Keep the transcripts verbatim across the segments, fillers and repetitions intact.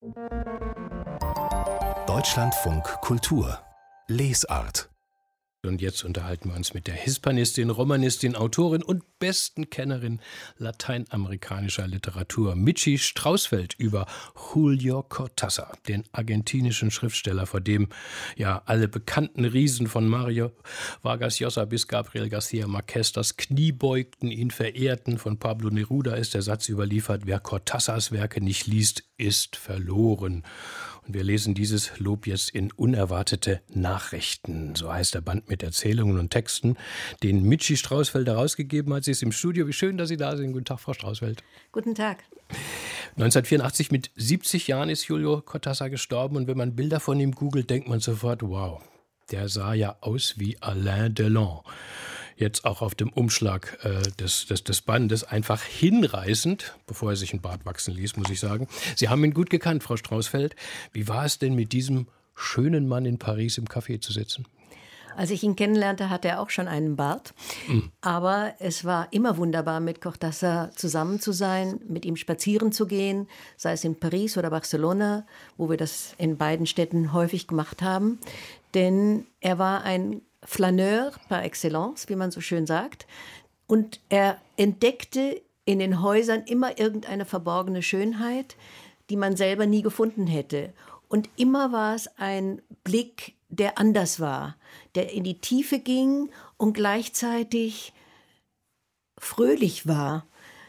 Deutschlandfunk Kultur Lesart. Und jetzt unterhalten wir uns mit der Hispanistin, Romanistin, Autorin und besten Kennerin lateinamerikanischer Literatur, Michi Straußfeld, über Julio Cortázar, den argentinischen Schriftsteller, vor dem ja alle bekannten Riesen von Mario Vargas Llosa bis Gabriel García Márquez das Knie beugten, ihn verehrten. Von Pablo Neruda ist der Satz überliefert: Wer Cortázars Werke nicht liest, ist verloren. Und wir lesen dieses Lob jetzt in Unerwartete Nachrichten. So heißt der Band mit Erzählungen und Texten, den Michi Straußfeld herausgegeben hat. Sie ist im Studio. Wie schön, dass Sie da sind. Guten Tag, Frau Straußfeld. Guten Tag. neunzehnhundertvierundachtzig, mit siebzig Jahren, ist Julio Cortázar gestorben. Und wenn man Bilder von ihm googelt, denkt man sofort, wow, der sah ja aus wie Alain Delon. Jetzt auch auf dem Umschlag äh, des, des, des Bandes einfach hinreißend, bevor er sich einen Bart wachsen ließ, muss ich sagen. Sie haben ihn gut gekannt, Frau Straußfeld. Wie war es denn, mit diesem schönen Mann in Paris im Café zu sitzen? Als ich ihn kennenlernte, hatte er auch schon einen Bart. Mhm. Aber es war immer wunderbar, mit Cortázar zusammen zu sein, mit ihm spazieren zu gehen, sei es in Paris oder Barcelona, wo wir das in beiden Städten häufig gemacht haben. Denn er war ein Flaneur par excellence, wie man so schön sagt. Und er entdeckte in den Häusern immer irgendeine verborgene Schönheit, die man selber nie gefunden hätte. Und immer war es ein Blick, der anders war, der in die Tiefe ging und gleichzeitig fröhlich war,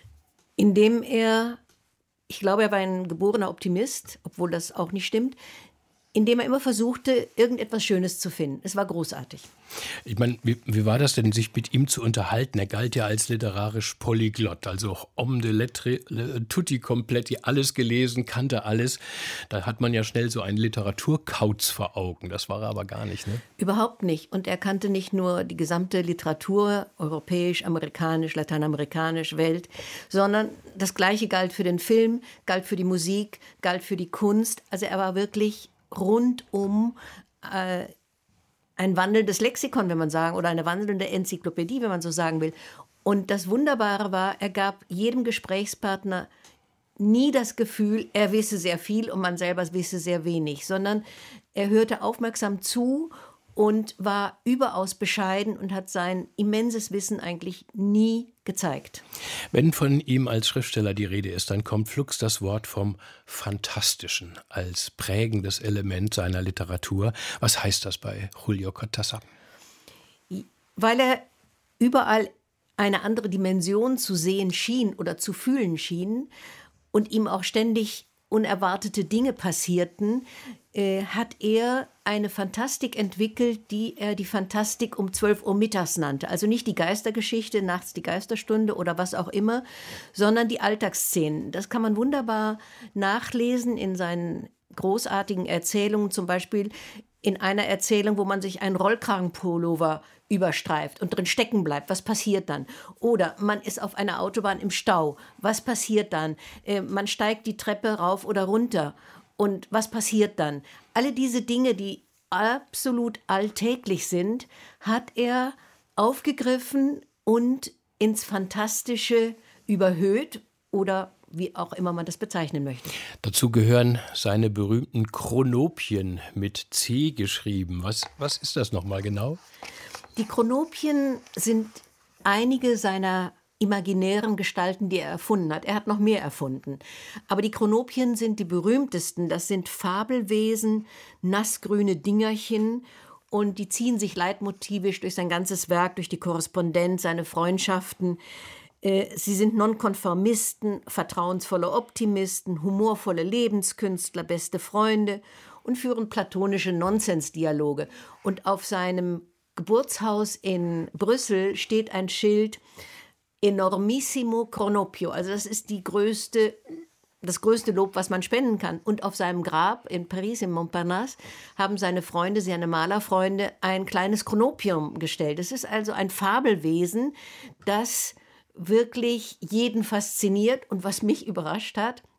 indem er, ich glaube, er war ein geborener Optimist, obwohl das auch nicht stimmt, indem er immer versuchte, irgendetwas Schönes zu finden. Es war großartig. Ich meine, wie, wie war das denn, sich mit ihm zu unterhalten? Er galt ja als literarisch Polyglott, also homme de lettres, tutti kompletti, alles gelesen, kannte alles. Da hat man ja schnell so einen Literaturkauz vor Augen. Das war er aber gar nicht, ne? Überhaupt nicht. Und er kannte nicht nur die gesamte Literatur, europäisch, amerikanisch, lateinamerikanisch, Welt, sondern das Gleiche galt für den Film, galt für die Musik, galt für die Kunst. Also er war wirklich rundum äh, ein wandelndes Lexikon, wenn man sagen, oder eine wandelnde Enzyklopädie, wenn man so sagen will. Und das Wunderbare war, er gab jedem Gesprächspartner nie das Gefühl, er wisse sehr viel und man selber wisse sehr wenig, sondern er hörte aufmerksam zu und war überaus bescheiden und hat sein immenses Wissen eigentlich nie gezeigt. Wenn von ihm als Schriftsteller die Rede ist, dann kommt flugs das Wort vom Fantastischen als prägendes Element seiner Literatur. Was heißt das bei Julio Cortázar? Weil er überall eine andere Dimension zu sehen schien oder zu fühlen schien und ihm auch ständig unerwartete Dinge passierten, äh, hat er eine Fantastik entwickelt, die er die Fantastik um zwölf Uhr mittags nannte. Also nicht die Geistergeschichte, nachts die Geisterstunde oder was auch immer, sondern die Alltagsszenen. Das kann man wunderbar nachlesen in seinen großartigen Erzählungen, zum Beispiel in einer Erzählung, wo man sich einen Rollkragenpullover überstreift und drin stecken bleibt. Was passiert dann? Oder man ist auf einer Autobahn im Stau. Was passiert dann? Äh, man steigt die Treppe rauf oder runter. Und was passiert dann? Alle diese Dinge, die absolut alltäglich sind, hat er aufgegriffen und ins Fantastische überhöht oder wie auch immer man das bezeichnen möchte. Dazu gehören seine berühmten Chronopien mit C geschrieben. Was, was ist das nochmal genau? Die Chronopien sind einige seiner imaginären Gestalten, die er erfunden hat. Er hat noch mehr erfunden. Aber die Chronopien sind die berühmtesten. Das sind Fabelwesen, nassgrüne Dingerchen. Und die ziehen sich leitmotivisch durch sein ganzes Werk, durch die Korrespondenz, seine Freundschaften. Sie sind Nonkonformisten, vertrauensvolle Optimisten, humorvolle Lebenskünstler, beste Freunde und führen platonische Nonsensdialoge. Und auf seinem Geburtshaus in Brüssel steht ein Schild Enormissimo Chronopio. Also das ist die größte, das größte Lob, was man spenden kann. Und auf seinem Grab in Paris, in Montparnasse, haben seine Freunde, seine Malerfreunde, ein kleines Chronopium gestellt. Es ist also ein Fabelwesen, das wirklich jeden fasziniert. Und was mich überrascht hat,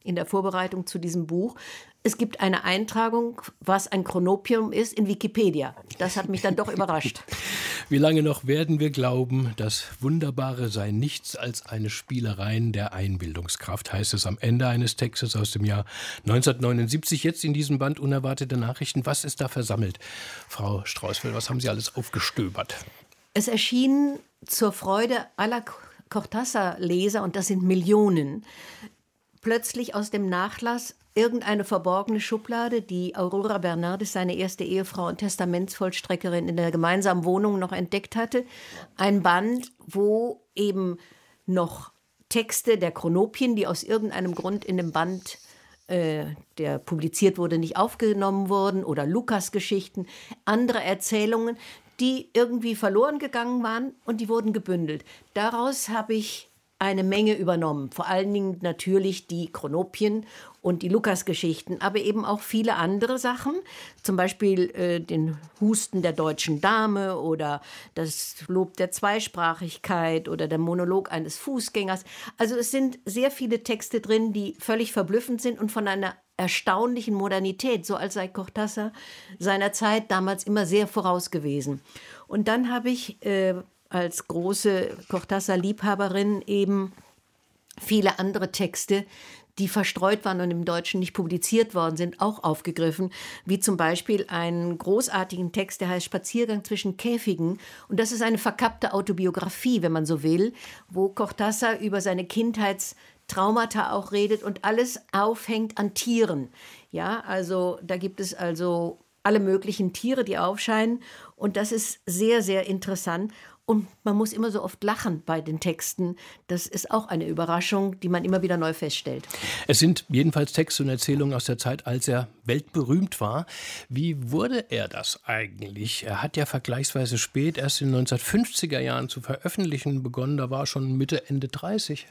in der Vorbereitung zu diesem Buch. Es gibt eine Eintragung, was ein Chronopium ist, in Wikipedia. Das hat mich dann doch überrascht. Wie lange noch werden wir glauben, das Wunderbare sei nichts als eine Spielerei der Einbildungskraft, heißt es am Ende eines Textes aus dem Jahr neunzehnhundertneunundsiebzig. Jetzt in diesem Band Unerwartete Nachrichten. Was ist da versammelt? Frau Straußfeld, was haben Sie alles aufgestöbert? Es erschien zur Freude aller Cortázar-Leser, und das sind Millionen, plötzlich aus dem Nachlass irgendeine verborgene Schublade, die Aurora Bernardes, seine erste Ehefrau und Testamentsvollstreckerin, in der gemeinsamen Wohnung noch entdeckt hatte. Ein Band, wo eben noch Texte der Chronopien, die aus irgendeinem Grund in dem Band, äh, der publiziert wurde, nicht aufgenommen wurden, oder Lukas-Geschichten, andere Erzählungen, die irgendwie verloren gegangen waren, und die wurden gebündelt. Daraus habe ich eine Menge übernommen, vor allen Dingen natürlich die Chronopien und die Lukas-Geschichten, aber eben auch viele andere Sachen, zum Beispiel äh, den Husten der deutschen Dame oder das Lob der Zweisprachigkeit oder der Monolog eines Fußgängers. Also es sind sehr viele Texte drin, die völlig verblüffend sind und von einer erstaunlichen Modernität, so als sei Cortázar seiner Zeit damals immer sehr voraus gewesen. Und dann habe ich äh, als große Cortázar-Liebhaberin eben viele andere Texte, die verstreut waren und im Deutschen nicht publiziert worden sind, auch aufgegriffen, wie zum Beispiel einen großartigen Text, der heißt Spaziergang zwischen Käfigen. Und das ist eine verkappte Autobiografie, wenn man so will, wo Cortázar über seine Kindheitstraumata auch redet und alles aufhängt an Tieren. Ja, also da gibt es also alle möglichen Tiere, die aufscheinen, und das ist sehr, sehr interessant. Und man muss immer so oft lachen bei den Texten. Das ist auch eine Überraschung, die man immer wieder neu feststellt. Es sind jedenfalls Texte und Erzählungen aus der Zeit, als er weltberühmt war. Wie wurde er das eigentlich? Er hat ja vergleichsweise spät, erst in den neunzehnhundertfünfziger Jahren zu veröffentlichen begonnen. Da war er schon Mitte, Ende dreißig.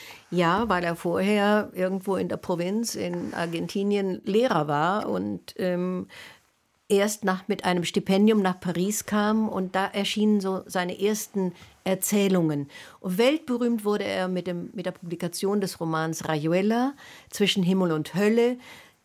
Ja, weil er vorher irgendwo in der Provinz in Argentinien Lehrer war und ähm, erst nach, mit einem Stipendium nach Paris kam, und da erschienen so seine ersten Erzählungen. Und weltberühmt wurde er mit, dem, mit der Publikation des Romans Rayuela, Zwischen Himmel und Hölle,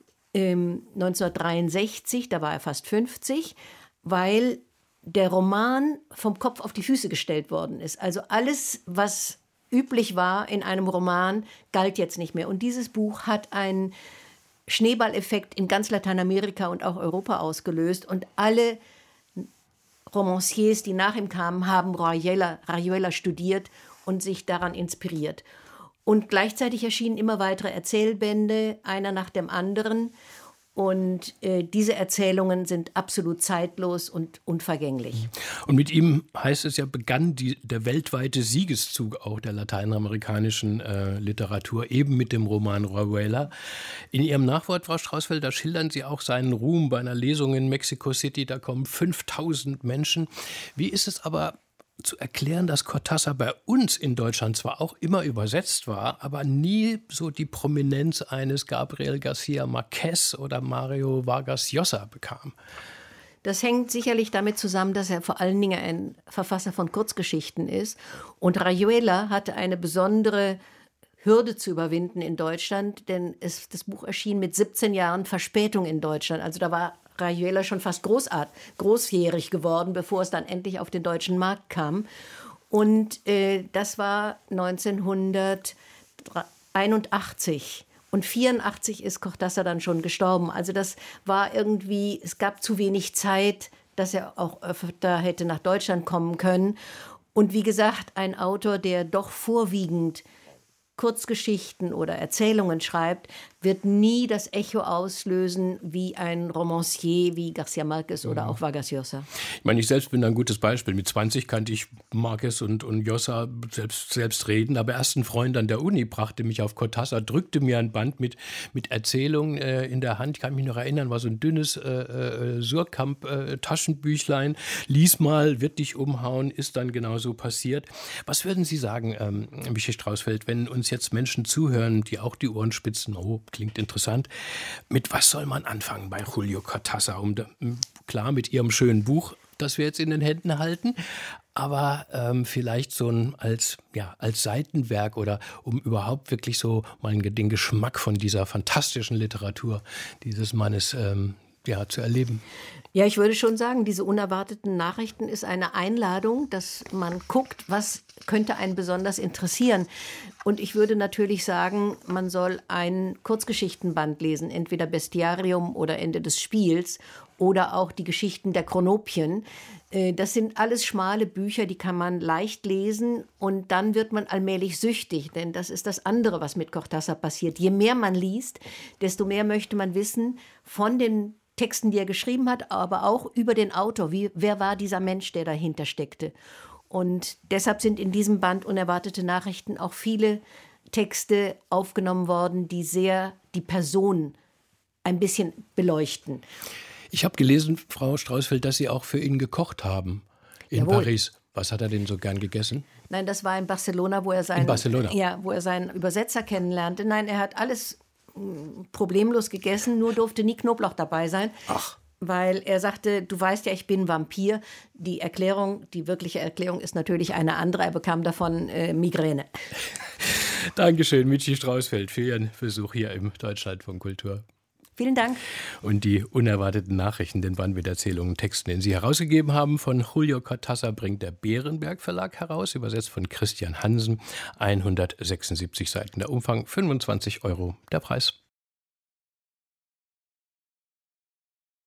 ähm, neunzehnhundertdreiundsechzig, da war er fast fünfzig, weil der Roman vom Kopf auf die Füße gestellt worden ist. Also alles, was üblich war in einem Roman, galt jetzt nicht mehr. Und dieses Buch hat einen Schneeballeffekt in ganz Lateinamerika und auch Europa ausgelöst. Und alle Romanciers, die nach ihm kamen, haben Rayuela, Rayuela studiert und sich daran inspiriert. Und gleichzeitig erschienen immer weitere Erzählbände, einer nach dem anderen. Und äh, diese Erzählungen sind absolut zeitlos und unvergänglich. Und mit ihm, heißt es ja, begann die, der weltweite Siegeszug auch der lateinamerikanischen äh, Literatur, eben mit dem Roman Rayuela. In Ihrem Nachwort, Frau Straußfeld, da schildern Sie auch seinen Ruhm bei einer Lesung in Mexico City. Da kommen fünftausend Menschen. Wie ist es aber zu erklären, dass Cortázar bei uns in Deutschland zwar auch immer übersetzt war, aber nie so die Prominenz eines Gabriel García Márquez oder Mario Vargas Llosa bekam? Das hängt sicherlich damit zusammen, dass er vor allen Dingen ein Verfasser von Kurzgeschichten ist. Und Rayuela hatte eine besondere Hürde zu überwinden in Deutschland, denn es, das Buch erschien mit siebzehn Jahren Verspätung in Deutschland. Also da war Rayuela schon fast großart, großjährig geworden, bevor es dann endlich auf den deutschen Markt kam. Und äh, das war neunzehnhunderteinundachtzig. Und vierundachtzig ist Cortázar dann schon gestorben. Also das war irgendwie, es gab zu wenig Zeit, dass er auch öfter hätte nach Deutschland kommen können. Und wie gesagt, ein Autor, der doch vorwiegend Kurzgeschichten oder Erzählungen schreibt, wird nie das Echo auslösen wie ein Romancier wie García Márquez oder Mhm. auch Vargas Llosa. Ich meine, ich selbst bin ein gutes Beispiel. Mit zwanzig kannte ich Márquez und, und Llosa selbst, selbst reden, aber erst ein Freund an der Uni brachte mich auf Cortázar, drückte mir ein Band mit, mit Erzählungen äh, in der Hand. Ich kann mich noch erinnern, war so ein dünnes äh, äh, Surkamp-Taschenbüchlein. Äh, Lies mal, wird dich umhauen, ist dann genauso passiert. Was würden Sie sagen, ähm, Michi Straußfeld, wenn uns jetzt Menschen zuhören, die auch die Ohren spitzen, oh, klingt interessant. Mit was soll man anfangen bei Julio Cortázar? Um da, klar, mit Ihrem schönen Buch das wir jetzt in den Händen halten. Aber ähm, vielleicht so ein als, ja, als Seitenwerk oder um überhaupt wirklich so mal den Geschmack von dieser fantastischen Literatur dieses Mannes ähm, ja, zu erleben. Ja, ich würde schon sagen, diese unerwarteten Nachrichten ist eine Einladung, dass man guckt, was könnte einen besonders interessieren. Und ich würde natürlich sagen, man soll ein Kurzgeschichtenband lesen, entweder Bestiarium oder Ende des Spiels oder auch die Geschichten der Chronopien. Das sind alles schmale Bücher, die kann man leicht lesen und dann wird man allmählich süchtig, denn das ist das andere, was mit Cortázar passiert. Je mehr man liest, desto mehr möchte man wissen von den Texten, die er geschrieben hat, aber auch über den Autor. Wie, wer war dieser Mensch, der dahinter steckte? Und deshalb sind in diesem Band Unerwartete Nachrichten auch viele Texte aufgenommen worden, die sehr die Person ein bisschen beleuchten. Ich habe gelesen, Frau Strausfeld, dass Sie auch für ihn gekocht haben in Jawohl. Paris. Was hat er denn so gern gegessen? Nein, das war in Barcelona, wo er seinen, In Barcelona? Ja, wo er seinen Übersetzer kennenlernte. Nein, er hat alles problemlos gegessen, nur durfte nie Knoblauch dabei sein. Ach. Weil er sagte, du weißt ja, ich bin Vampir. Die Erklärung, die wirkliche Erklärung ist natürlich eine andere. Er bekam davon äh, Migräne. Dankeschön, Michi Strausfeld, für Ihren Besuch hier im Deutschlandfunk Kultur. Vielen Dank. Und die unerwarteten Nachrichten, den Band mit Erzählungen und Texten, den Sie herausgegeben haben, von Julio Cortázar, bringt der Bärenberg Verlag heraus, übersetzt von Christian Hansen, hundertsechsundsiebzig Seiten. Der Umfang fünfundzwanzig Euro, der Preis.